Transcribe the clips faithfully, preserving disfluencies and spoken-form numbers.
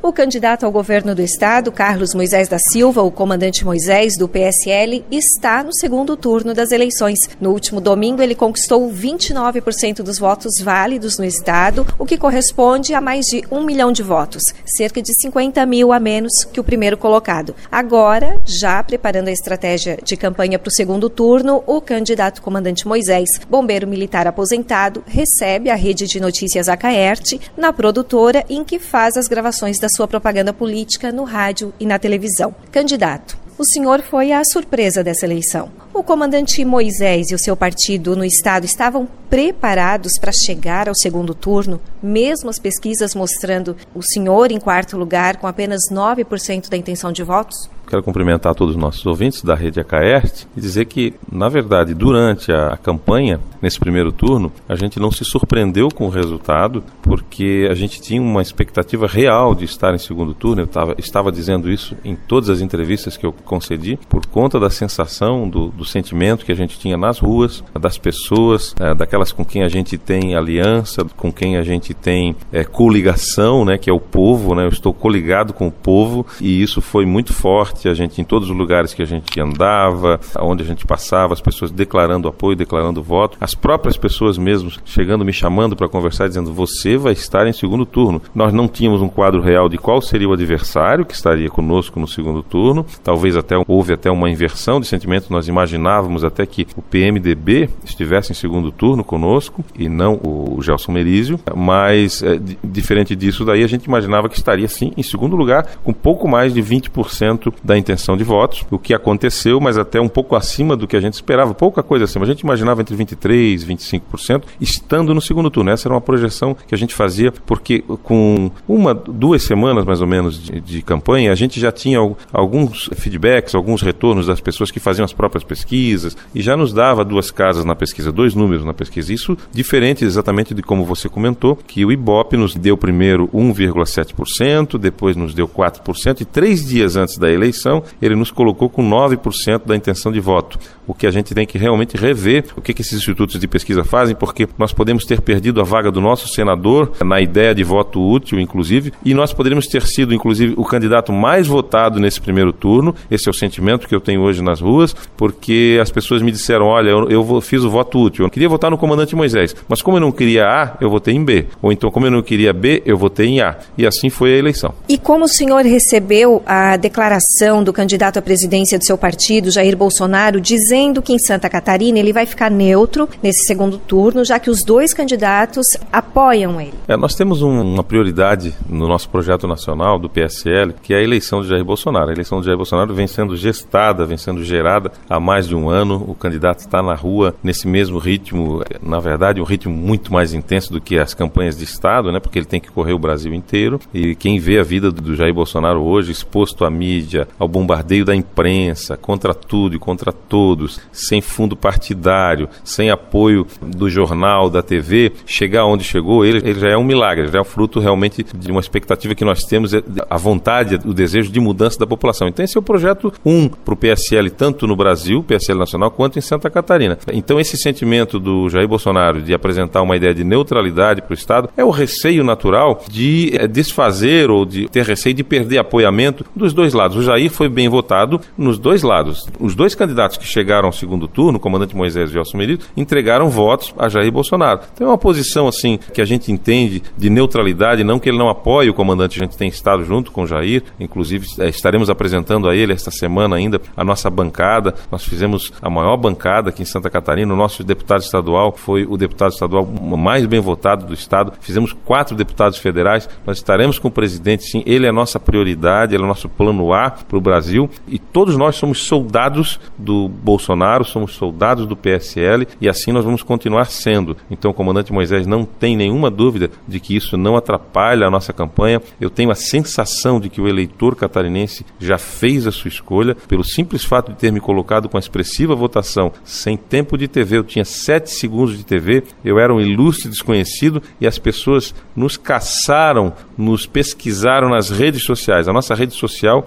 O candidato ao governo do estado, Carlos Moisés da Silva, o comandante Moisés do P S L, está no segundo turno das eleições. No último domingo, ele conquistou vinte e nove por cento dos votos válidos no estado, o que corresponde a mais de um milhão de votos, cerca de cinquenta mil a menos que o primeiro colocado. Agora, já preparando a estratégia de campanha para o segundo turno, o candidato comandante Moisés, bombeiro militar aposentado, recebe a rede de notícias Acaerte na produtora em que faz as gravações da sua propaganda política no rádio e na televisão. Candidato, o senhor foi a surpresa dessa eleição. O comandante Moisés e o seu partido no estado estavam preparados para chegar ao segundo turno, mesmo as pesquisas mostrando o senhor em quarto lugar com apenas nove por cento da intenção de votos? Quero cumprimentar todos os nossos ouvintes da Rede Acaerte e dizer que, na verdade, durante a campanha, nesse primeiro turno, a gente não se surpreendeu com o resultado, porque a gente tinha uma expectativa real de estar em segundo turno. Eu tava, estava dizendo isso em todas as entrevistas que eu concedi, por conta da sensação, do, do sentimento que a gente tinha nas ruas, das pessoas, é, daquelas com quem a gente tem aliança, com quem a gente tem é, coligação, né, que é o povo, né, eu estou coligado com o povo, e isso foi muito forte. A gente, em todos os lugares que a gente andava, onde a gente passava, as pessoas declarando apoio, declarando voto, as próprias pessoas mesmo chegando, me chamando para conversar, dizendo: você vai estar em segundo turno. Nós não tínhamos um quadro real de qual seria o adversário que estaria conosco no segundo turno, talvez até houve até uma inversão de sentimento, nós imaginávamos até que o P M D B estivesse em segundo turno conosco e não o Gelson Merizio, mas é, d- diferente disso daí, a gente imaginava que estaria sim em segundo lugar, com pouco mais de vinte por cento da intenção de votos, o que aconteceu, mas até um pouco acima do que a gente esperava, pouca coisa acima. A gente imaginava entre vinte e três por cento e vinte e cinco por cento, estando no segundo turno. Essa era uma projeção que a gente fazia, porque com uma, duas semanas mais ou menos de, de campanha, a gente já tinha alguns feedbacks, alguns retornos das pessoas que faziam as próprias pesquisas, e já nos dava duas casas na pesquisa, dois números na pesquisa. Isso diferente exatamente de como você comentou, que o Ibope nos deu primeiro um vírgula sete por cento, depois nos deu quatro por cento, e três dias antes da eleição, ele nos colocou com nove por cento da intenção de voto. O que a gente tem que realmente rever, o que, que esses institutos de pesquisa fazem, porque nós podemos ter perdido a vaga do nosso senador, na ideia de voto útil, inclusive, e nós poderíamos ter sido, inclusive, o candidato mais votado nesse primeiro turno. Esse é o sentimento que eu tenho hoje nas ruas, porque as pessoas me disseram: olha, eu, eu fiz o voto útil, eu queria votar no comandante Moisés, mas como eu não queria A, eu votei em B. Ou então, como eu não queria B, eu votei em A. E assim foi a eleição. E como o senhor recebeu a declaração do candidato à presidência do seu partido, Jair Bolsonaro, dizendo que em Santa Catarina ele vai ficar neutro nesse segundo turno, já que os dois candidatos apoiam ele? É, nós temos um, uma prioridade no nosso projeto nacional do P S L, que é a eleição de Jair Bolsonaro. A eleição de Jair Bolsonaro vem sendo gestada, vem sendo gerada há mais de um ano. O candidato está na rua nesse mesmo ritmo, na verdade um ritmo muito mais intenso do que as campanhas de Estado, né, porque ele tem que correr o Brasil inteiro. E quem vê a vida do Jair Bolsonaro hoje, exposto à mídia, ao bombardeio da imprensa, contra tudo e contra todos, sem fundo partidário, sem apoio do jornal, da T V, chegar onde chegou, ele, ele já é um milagre, já é o fruto realmente de uma expectativa que nós temos, a vontade, o desejo de mudança da população. Então esse é o projeto um para o P S L, tanto no Brasil, P S L nacional, quanto em Santa Catarina. Então esse sentimento do Jair Bolsonaro de apresentar uma ideia de neutralidade para o Estado é o receio natural de é, desfazer ou de ter receio de perder apoiamento dos dois lados. O Jair foi bem votado nos dois lados. Os dois candidatos que chegaram ao segundo turno, o comandante Moisés e o Gelson Merizio, entregaram votos a Jair Bolsonaro. Então é uma posição assim que a gente entende de neutralidade, não que ele não apoie o comandante. A gente tem estado junto com o Jair, inclusive é, estaremos apresentando a ele esta semana ainda a nossa bancada. Nós fizemos a maior bancada aqui em Santa Catarina. O nosso deputado estadual foi o deputado estadual mais bem votado do estado. Fizemos quatro deputados federais. Nós estaremos com o presidente, sim. Ele é a nossa prioridade, ele é o nosso plano A para o Brasil, e todos nós somos soldados do Bolsonaro, somos soldados do P S L, e assim nós vamos continuar sendo. Então o comandante Moisés não tem nenhuma dúvida de que isso não atrapalha a nossa campanha. Eu tenho a sensação de que o eleitor catarinense já fez a sua escolha, pelo simples fato de ter me colocado com a expressiva votação, sem tempo de T V, eu tinha sete segundos de T V, eu era um ilustre desconhecido, e as pessoas nos caçaram, nos pesquisaram nas redes sociais. A nossa rede social é a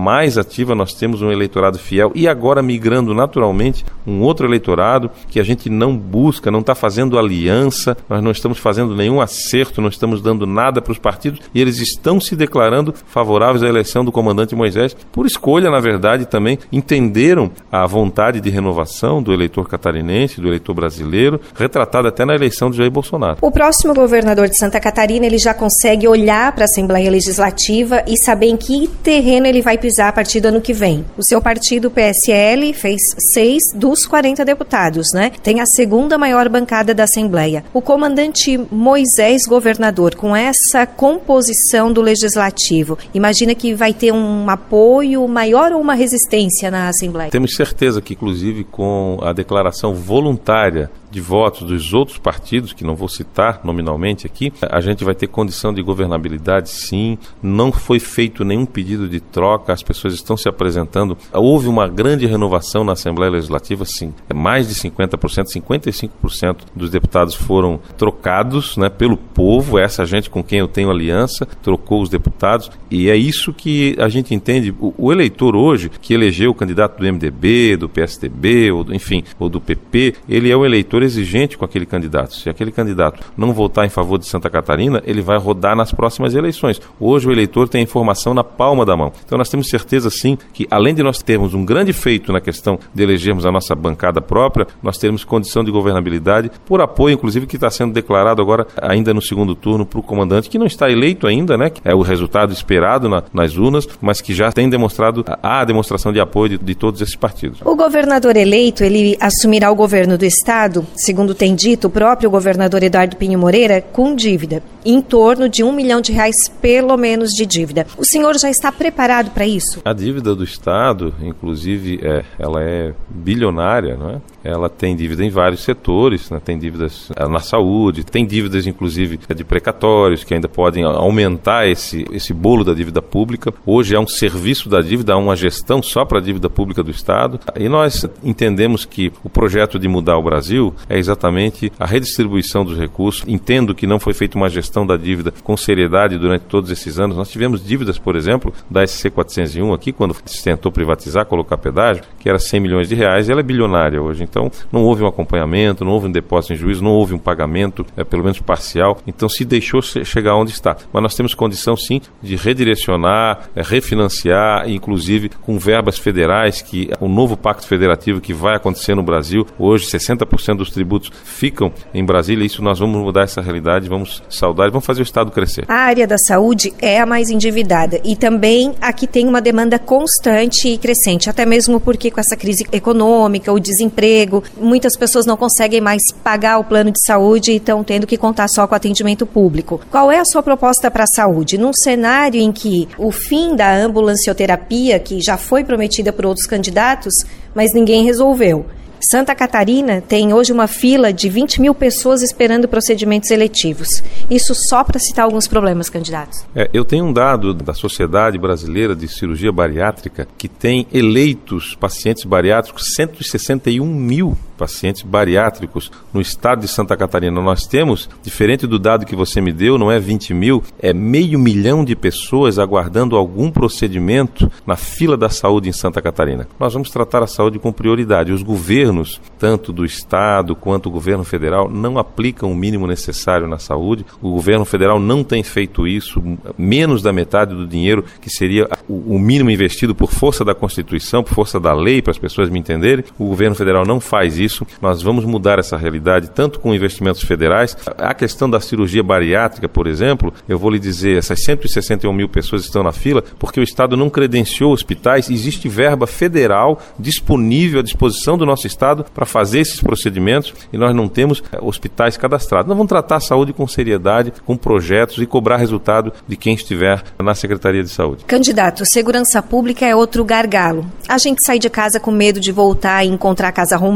mais ativa, nós temos um eleitorado fiel e agora migrando naturalmente um outro eleitorado que a gente não busca, não está fazendo aliança, nós não estamos fazendo nenhum acerto, não estamos dando nada para os partidos e eles estão se declarando favoráveis à eleição do comandante Moisés, por escolha, na verdade, também entenderam a vontade de renovação do eleitor catarinense, do eleitor brasileiro, retratada até na eleição de Jair Bolsonaro. O próximo governador de Santa Catarina, ele já consegue olhar para a Assembleia Legislativa e saber em que terreno ele vai pisar a partir do ano que vem. O seu partido, o P S L, fez seis dos quarenta deputados, né? Tem a segunda maior bancada da Assembleia. O comandante Moisés, governador, com essa composição do Legislativo, imagina que vai ter um apoio maior ou uma resistência na Assembleia? Temos certeza que, inclusive, com a declaração voluntária de votos dos outros partidos, que não vou citar nominalmente aqui, a gente vai ter condição de governabilidade, sim. Não foi feito nenhum pedido de troca, as pessoas estão se apresentando. Houve uma grande renovação na Assembleia Legislativa, sim. Mais de cinquenta por cento, cinquenta e cinco por cento dos deputados foram trocados, né, pelo povo. Essa gente com quem eu tenho aliança trocou os deputados e é isso que a gente entende. O, o eleitor hoje, que elegeu o candidato do M D B, do P S D B, ou do, enfim, ou do P P, ele é um eleitor exigente com aquele candidato. Se aquele candidato não votar em favor de Santa Catarina, ele vai rodar nas próximas eleições. Hoje o eleitor tem a informação na palma da mão. Então nós temos certeza, sim, que além de nós termos um grande feito na questão de elegermos a nossa bancada própria, nós teremos condição de governabilidade por apoio, inclusive, que está sendo declarado agora, ainda no segundo turno, para o comandante, que não está eleito ainda, né? Que é o resultado esperado na, nas urnas, mas que já tem demonstrado a, a demonstração de apoio de, de todos esses partidos. O governador eleito, ele assumirá o governo do Estado, segundo tem dito o próprio governador Eduardo Pinho Moreira, com dívida, em torno de um milhão de reais pelo menos de dívida. O senhor já está preparado para isso? A dívida do Estado, inclusive, é, ela é bilionária, não é? Ela tem dívida em vários setores, né? Tem dívidas na saúde, tem dívidas, inclusive, de precatórios, que ainda podem aumentar esse, esse bolo da dívida pública. Hoje há um serviço da dívida, há uma gestão só para a dívida pública do Estado. E nós entendemos que o projeto de mudar o Brasil é exatamente a redistribuição dos recursos. Entendo que não foi feita uma gestão da dívida com seriedade durante todos esses anos. Nós tivemos dívidas, por exemplo, da S C quatrocentos e um aqui, quando se tentou privatizar, colocar pedágio, que era cem milhões de reais, e ela é bilionária hoje. Então, não houve um acompanhamento, não houve um depósito em juízo, não houve um pagamento, é, pelo menos parcial. Então, se deixou chegar onde está. Mas nós temos condição, sim, de redirecionar, é, refinanciar, inclusive com verbas federais, que o novo pacto federativo que vai acontecer no Brasil, hoje sessenta por cento dos tributos ficam em Brasília. Isso nós vamos mudar essa realidade, vamos saudar e vamos fazer o Estado crescer. A área da saúde é a mais endividada e também aqui tem uma demanda constante e crescente, até mesmo porque com essa crise econômica, o desemprego, muitas pessoas não conseguem mais pagar o plano de saúde e estão tendo que contar só com atendimento público. Qual é a sua proposta para a saúde? Num cenário em que o fim da ambulancioterapia, que já foi prometida por outros candidatos, mas ninguém resolveu. Santa Catarina tem hoje uma fila de vinte mil pessoas esperando procedimentos eletivos. Isso só para citar alguns problemas, candidatos. É, eu tenho um dado da Sociedade Brasileira de Cirurgia Bariátrica que tem eleitos pacientes bariátricos, cento e sessenta e um mil pacientes bariátricos no estado de Santa Catarina. Nós temos, diferente do dado que você me deu, não é vinte mil, é meio milhão de pessoas aguardando algum procedimento na fila da saúde em Santa Catarina. Nós vamos tratar a saúde com prioridade. Os governos, tanto do estado quanto o governo federal, não aplicam o mínimo necessário na saúde. O governo federal não tem feito isso, menos da metade do dinheiro que seria o mínimo investido por força da Constituição, por força da lei, para as pessoas me entenderem. O governo federal não faz isso. Nós vamos mudar essa realidade, tanto com investimentos federais. A questão da cirurgia bariátrica, por exemplo, eu vou lhe dizer, essas cento e sessenta e um mil pessoas estão na fila porque o Estado não credenciou hospitais. Existe verba federal disponível à disposição do nosso Estado para fazer esses procedimentos e nós não temos é, hospitais cadastrados. Nós vamos tratar a saúde com seriedade, com projetos e cobrar resultado de quem estiver na Secretaria de Saúde. Candidato, segurança pública é outro gargalo. A gente sai de casa com medo de voltar e encontrar a casa arrombada,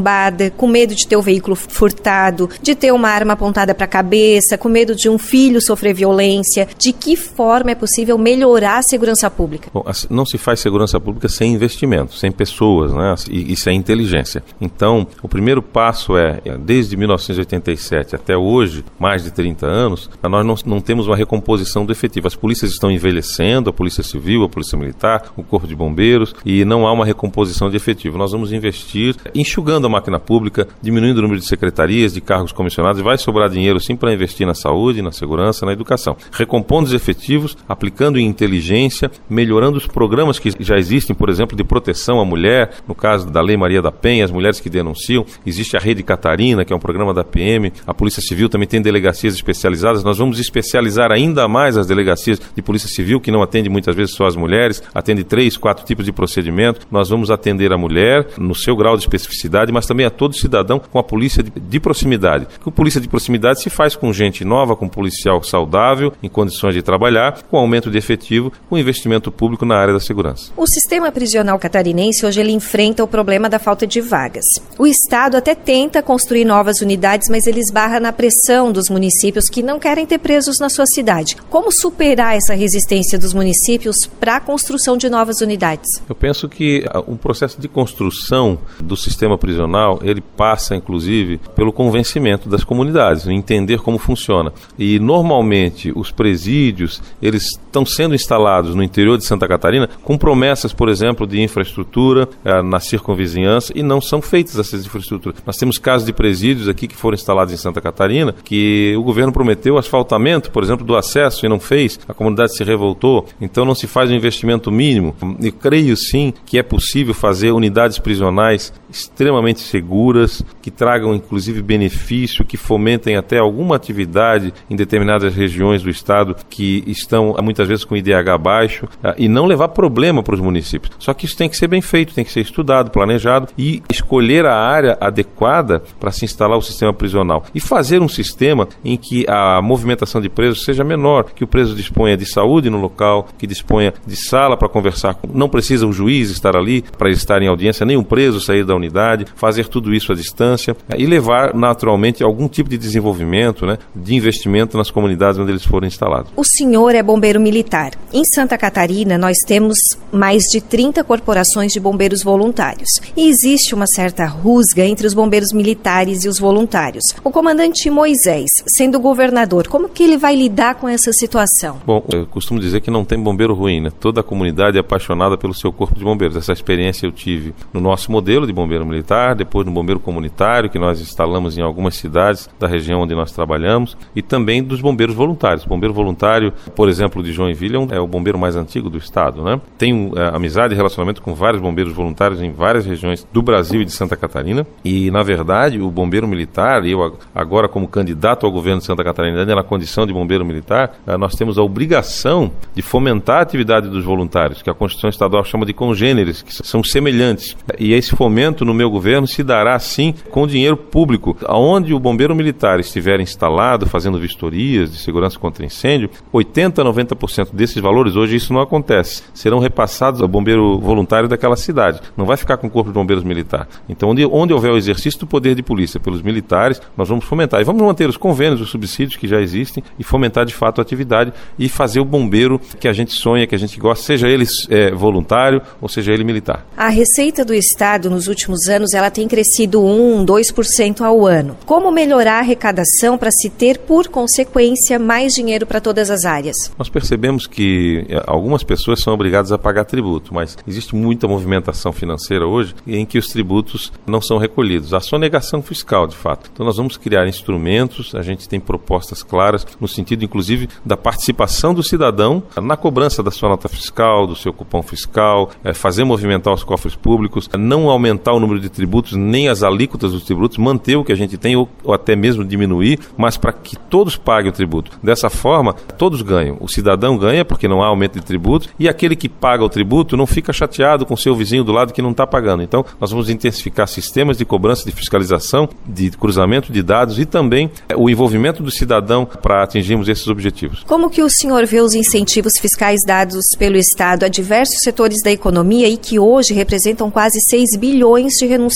pública, com medo de ter o veículo furtado, de ter uma arma apontada para a cabeça, com medo de um filho sofrer violência. De que forma é possível melhorar a segurança pública? Bom, não se faz segurança pública sem investimento, sem pessoas, né? e, e sem inteligência. Então, o primeiro passo é, desde mil novecentos e oitenta e sete até hoje, mais de trinta anos, nós não, não temos uma recomposição do efetivo. As polícias estão envelhecendo, a Polícia Civil, a Polícia Militar, o Corpo de Bombeiros, e não há uma recomposição de efetivo. Nós vamos investir enxugando a máquina pública, diminuindo o número de secretarias, de cargos comissionados, e vai sobrar dinheiro sim para investir na saúde, na segurança, na educação. Recompondo os efetivos, aplicando em inteligência, melhorando os programas que já existem, por exemplo, de proteção à mulher, no caso da Lei Maria da Penha, as mulheres que denunciam. Existe a Rede Catarina, que é um programa da P M, a Polícia Civil também tem delegacias especializadas. Nós vamos especializar ainda mais as delegacias de Polícia Civil, que não atende muitas vezes só as mulheres, atende três, quatro tipos de procedimento. Nós vamos atender a mulher no seu grau de especificidade, mas também a todo cidadão com a polícia de, de proximidade. A polícia de proximidade se faz com gente nova, com policial saudável, em condições de trabalhar, com aumento de efetivo, com investimento público na área da segurança. O sistema prisional catarinense hoje ele enfrenta o problema da falta de vagas. O Estado até tenta construir novas unidades, mas ele esbarra na pressão dos municípios que não querem ter presos na sua cidade. Como superar essa resistência dos municípios para a construção de novas unidades? Eu penso que um processo de construção do sistema prisional, ele passa, inclusive, pelo convencimento das comunidades, entender como funciona. E, normalmente, os presídios, eles estão sendo instalados no interior de Santa Catarina com promessas, por exemplo, de infraestrutura eh, na circunvizinhança, e não são feitas essas infraestruturas. Nós temos casos de presídios aqui que foram instalados em Santa Catarina, que o governo prometeu asfaltamento, por exemplo, do acesso e não fez, a comunidade se revoltou, então não se faz um investimento mínimo. Eu creio sim que é possível fazer unidades prisionais extremamente seguras, que tragam inclusive benefício, que fomentem até alguma atividade em determinadas regiões do estado que estão muitas vezes com I D H baixo, e não levar problema para os municípios. Só que isso tem que ser bem feito, tem que ser estudado, planejado, e escolher a área adequada para se instalar o sistema prisional e fazer um sistema em que a movimentação de presos seja menor, que o preso disponha de saúde no local, que disponha de sala para conversar com... Não precisa o juiz estar ali para estar em audiência, nem o preso sair da unidade, fazer tudo isso à distância e levar naturalmente algum tipo de desenvolvimento, né, de investimento nas comunidades onde eles forem instalados. O senhor é bombeiro militar. Em Santa Catarina nós temos mais de trinta corporações de bombeiros voluntários e existe uma certa rusga entre os bombeiros militares e os voluntários. O comandante Moisés, sendo governador, como que ele vai lidar com essa situação? Bom, eu costumo dizer que não tem bombeiro ruim, né? Toda a comunidade é apaixonada pelo seu corpo de bombeiros. Essa experiência eu tive no nosso modelo de bombeiro militar, depois no bombeiro comunitário, que nós instalamos em algumas cidades da região onde nós trabalhamos, e também dos bombeiros voluntários. O bombeiro voluntário, por exemplo, de Joinville, é o bombeiro mais antigo do estado, né? Tenho é, amizade e relacionamento com vários bombeiros voluntários em várias regiões do Brasil e de Santa Catarina, e na verdade o bombeiro militar, eu agora como candidato ao governo de Santa Catarina, na condição de bombeiro militar, nós temos a obrigação de fomentar a atividade dos voluntários, que a Constituição Estadual chama de congêneres, que são semelhantes. E esse fomento no meu governo se dará, sim, com dinheiro público. Onde o bombeiro militar estiver instalado, fazendo vistorias de segurança contra incêndio, oitenta a noventa por cento desses valores, hoje isso não acontece, serão repassados ao bombeiro voluntário daquela cidade. Não vai ficar com o corpo de bombeiros militar. Então, onde, onde houver o exercício do poder de polícia pelos militares, nós vamos fomentar. E vamos manter os convênios, os subsídios que já existem e fomentar de fato a atividade e fazer o bombeiro que a gente sonha, que a gente gosta, seja ele é, voluntário ou seja ele militar. A receita do Estado nos últimos anos ela tem crescido um, dois por cento ao ano. Como melhorar a arrecadação para se ter, por consequência, mais dinheiro para todas as áreas? Nós percebemos que algumas pessoas são obrigadas a pagar tributo, mas existe muita movimentação financeira hoje em que os tributos não são recolhidos. Há sonegação fiscal, de fato. Então nós vamos criar instrumentos, a gente tem propostas claras, no sentido, inclusive, da participação do cidadão na cobrança da sua nota fiscal, do seu cupom fiscal, é, fazer movimentar os cofres públicos, não aumentar o número de tributos, nem as alíquotas dos tributos, manter o que a gente tem ou, ou até mesmo diminuir, mas para que todos paguem o tributo. Dessa forma, todos ganham. O cidadão ganha porque não há aumento de tributo e aquele que paga o tributo não fica chateado com o seu vizinho do lado que não está pagando. Então, nós vamos intensificar sistemas de cobrança, de fiscalização, de cruzamento de dados e também é, o envolvimento do cidadão para atingirmos esses objetivos. Como que o senhor vê os incentivos fiscais dados pelo Estado a diversos setores da economia e que hoje representam quase seis bilhões de renúncia fiscal?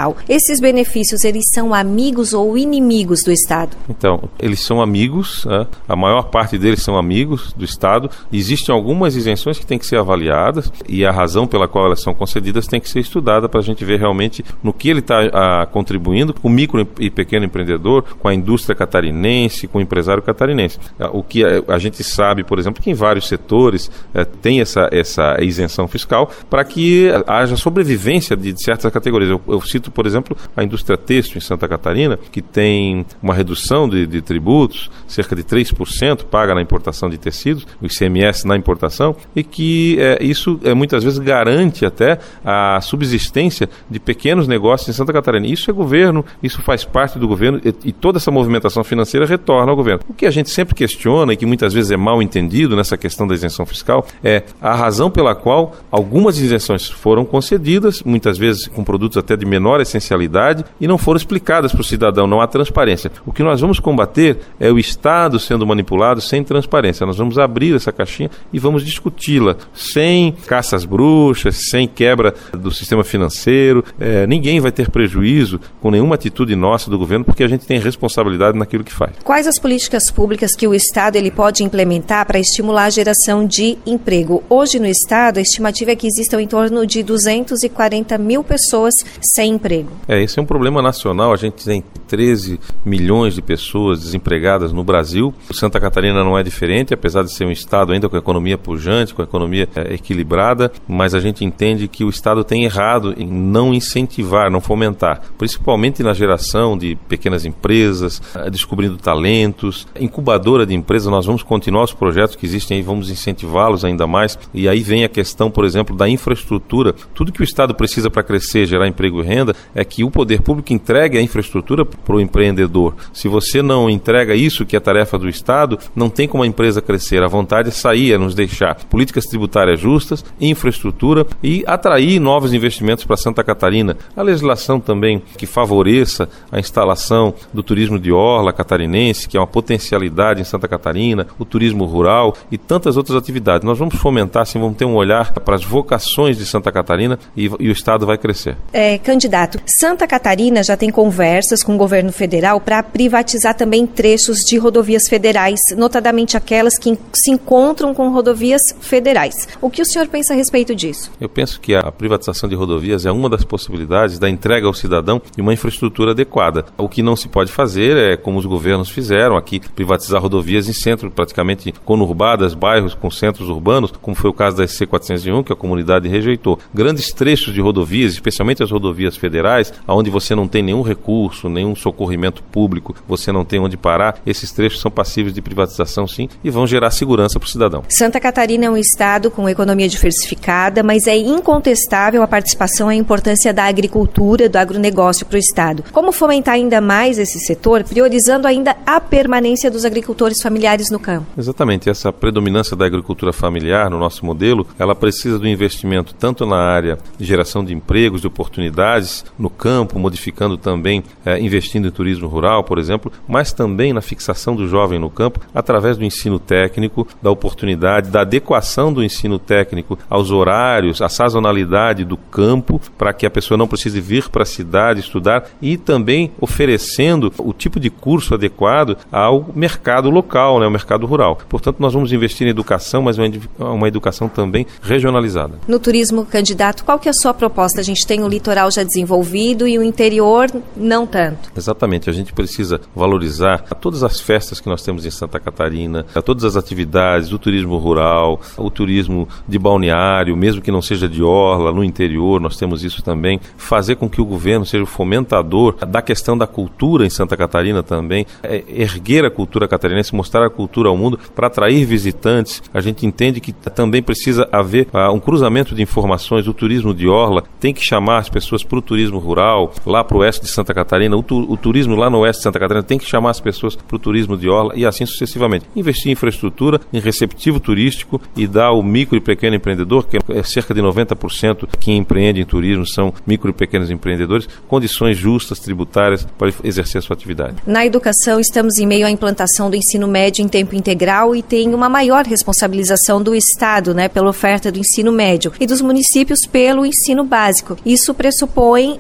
federal. Esses benefícios, eles são amigos ou inimigos do Estado? Então, eles são amigos, né? A maior parte deles são amigos do Estado. Existem algumas isenções que têm que ser avaliadas e a razão pela qual elas são concedidas tem que ser estudada para a gente ver realmente no que ele está contribuindo com o micro e pequeno empreendedor, com a indústria catarinense, com o empresário catarinense. O que a, a gente sabe, por exemplo, que em vários setores é, tem essa, essa isenção fiscal para que haja sobrevivência de, de certas categorias. Eu, eu cito, por exemplo, a indústria têxtil em Santa Catarina, que tem uma redução de, de tributos, cerca de três por cento paga na importação de tecidos, o I C M S na importação, e que é, isso é, muitas vezes garante até a subsistência de pequenos negócios em Santa Catarina. Isso é governo, isso faz parte do governo e, e toda essa movimentação financeira retorna ao governo. O que a gente sempre questiona e que muitas vezes é mal entendido nessa questão da isenção fiscal é a razão pela qual algumas isenções foram concedidas, muitas vezes com produtos até de menor essencialidade, e não foram explicadas para o cidadão, não há transparência. O que nós vamos combater é o Estado sendo manipulado sem transparência. Nós vamos abrir essa caixinha e vamos discuti-la sem caças bruxas, sem quebra do sistema financeiro. É, ninguém vai ter prejuízo com nenhuma atitude nossa do governo, porque a gente tem responsabilidade naquilo que faz. Quais as políticas públicas que o Estado ele pode implementar para estimular a geração de emprego? Hoje no Estado, a estimativa é que existam em torno de duzentos e quarenta mil pessoas sem emprego. É, esse é um problema nacional. A gente tem treze milhões de pessoas desempregadas no Brasil. Santa Catarina não é diferente, apesar de ser um Estado ainda com a economia pujante, com a economia é, equilibrada, mas a gente entende que o Estado tem errado em não incentivar, não fomentar, principalmente na geração de pequenas empresas, descobrindo talentos, incubadora de empresas. Nós vamos continuar os projetos que existem aí, vamos incentivá-los ainda mais, e aí vem a questão, por exemplo, da infraestrutura. Tudo que o Estado precisa para crescer, gerar emprego e renda, é que o poder público entregue a infraestrutura para o empreendedor. Se você não entrega isso, que é tarefa do Estado, não tem como a empresa crescer. A vontade é sair, é nos deixar políticas tributárias justas, infraestrutura e atrair novos investimentos para Santa Catarina. A legislação também que favoreça a instalação do turismo de orla catarinense, que é uma potencialidade em Santa Catarina, o turismo rural e tantas outras atividades. Nós vamos fomentar, sim, vamos ter um olhar para as vocações de Santa Catarina e, e o Estado vai crescer. É, candidato, Santa Catarina já tem conversas com o governo federal para privatizar também trechos de rodovias federais, notadamente aquelas que se encontram com rodovias federais. O que o senhor pensa a respeito disso? Eu penso que a privatização de rodovias é uma das possibilidades da entrega ao cidadão de uma infraestrutura adequada. O que não se pode fazer é, como os governos fizeram aqui, privatizar rodovias em centros praticamente conurbadas, bairros com centros urbanos, como foi o caso da S C quatrocentos e um, que a comunidade rejeitou. Grandes trechos de rodovias, especialmente as rodovias federais, onde você não tem nenhum recurso, nenhum socorrimento público, você não tem onde parar, esses trechos são passíveis de privatização, sim, e vão gerar segurança para o cidadão. Santa Catarina é um estado com economia diversificada, mas é incontestável a participação e a importância da agricultura, do agronegócio para o estado. Como fomentar ainda mais esse setor, priorizando ainda a permanência dos agricultores familiares no campo? Exatamente, essa predominância da agricultura familiar no nosso modelo, ela precisa do investimento tanto na área de geração de empregos, de oportunidades no campo, modificando também, é, investindo em turismo rural, por exemplo, mas também na fixação do jovem no campo, através do ensino técnico, da oportunidade, da adequação do ensino técnico aos horários, à sazonalidade do campo, para que a pessoa não precise vir para a cidade estudar, e também oferecendo o tipo de curso adequado ao mercado local, né, ao mercado rural. Portanto, nós vamos investir em educação, mas uma, uma educação também regionalizada. No turismo, candidato, qual que é a sua proposta? A gente tem o litoral já desenvolvido e o interior não tanto. Exatamente, a gente precisa valorizar todas as festas que nós temos em Santa Catarina, todas as atividades do turismo rural, o turismo de balneário, mesmo que não seja de orla, no interior, nós temos isso também. Fazer com que o governo seja o fomentador da questão da cultura em Santa Catarina também, é, erguer a cultura catarinense, mostrar a cultura ao mundo para atrair visitantes. A gente entende que também precisa haver uh, um cruzamento de informações. O turismo de orla tem que chamar as pessoas para o turismo rural, lá para o oeste de Santa Catarina. O, tu, o turismo lá no oeste de Santa Catarina tem que chamar as pessoas para o turismo de orla e assim sucessivamente. Investir em infraestrutura, em receptivo turístico e dar ao micro e pequeno empreendedor, que é cerca de noventa por cento que empreende em turismo são micro e pequenos empreendedores, condições justas, tributárias para exercer a sua atividade. Na educação, estamos em meio à implantação do ensino médio em tempo integral e tem uma maior responsabilização do Estado, né, pela oferta do ensino médio e dos municípios pelo ensino básico. Isso pressupõe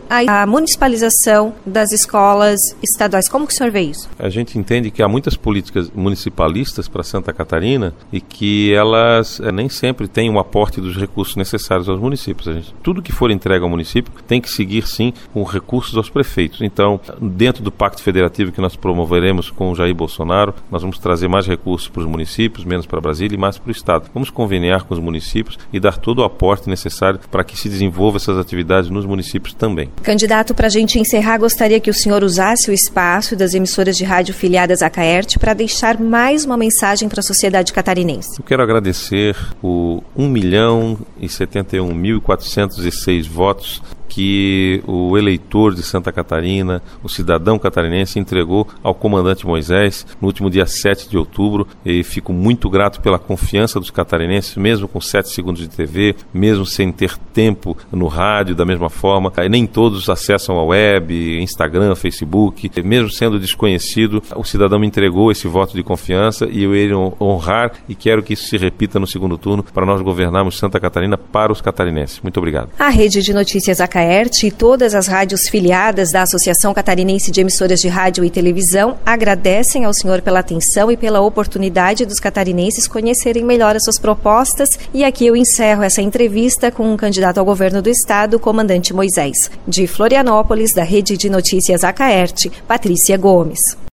a municipalização das escolas estaduais. Como que o senhor vê isso? A gente entende que há muitas políticas municipalistas para Santa Catarina e que elas é, nem sempre têm o aporte dos recursos necessários aos municípios. A gente, tudo que for entregue ao município tem que seguir, sim, com recursos aos prefeitos. Então, dentro do Pacto Federativo que nós promoveremos com o Jair Bolsonaro, nós vamos trazer mais recursos para os municípios, menos para Brasília e mais para o Estado. Vamos conveniar com os municípios e dar todo o aporte necessário para que se desenvolva essas atividades nos municípios também. Candidato, para a gente encerrar, gostaria que o senhor usasse o espaço das emissoras de rádio filiadas à CAERT para deixar mais uma mensagem para a sociedade catarinense. Eu quero agradecer o um milhão e setenta e um mil e quatrocentos e seis votos que o eleitor de Santa Catarina, o cidadão catarinense, entregou ao comandante Moisés no último dia sete de outubro, e fico muito grato pela confiança dos catarinenses, mesmo com sete segundos de T V, mesmo sem ter tempo no rádio da mesma forma, nem todos acessam a web, Instagram, Facebook, mesmo sendo desconhecido, o cidadão me entregou esse voto de confiança e eu irei honrar e quero que isso se repita no segundo turno para nós governarmos Santa Catarina para os catarinenses. Muito obrigado. A Rede de Notícias A CAERT e todas as rádios filiadas da Associação Catarinense de Emissoras de Rádio e Televisão agradecem ao senhor pela atenção e pela oportunidade dos catarinenses conhecerem melhor as suas propostas. E aqui eu encerro essa entrevista com o candidato ao governo do estado, o comandante Moisés. De Florianópolis, da Rede de Notícias A CAERT, Patrícia Gomes.